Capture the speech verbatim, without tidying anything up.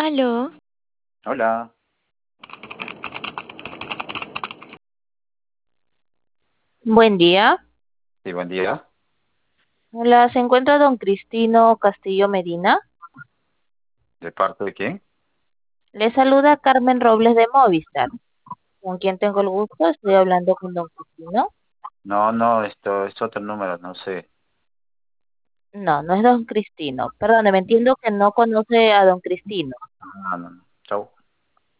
Aló, Hola, buen día. sí, buen día. Hola, ¿se encuentra don Cristino Castillo Medina? ¿De parte de quién? Le saluda Carmen Robles de Movistar. ¿Con quién tengo el gusto? Estoy hablando con don Cristino. No, no, esto es otro número, no sé. No, no es don Cristino. Perdone, me entiendo que no conoce a don Cristino. No, no, no. Chau.